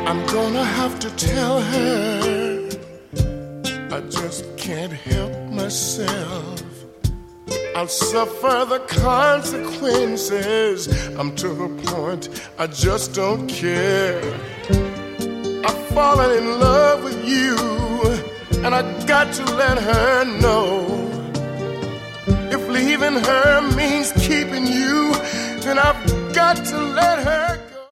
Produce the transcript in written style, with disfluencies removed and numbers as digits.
I'm gonna have to tell her I just can't help myself. I'll suffer the consequences. I'm to the point I just don't care. I've fallen in love with you, and I got to let her know. If leaving her means keeping you, then I've got to let her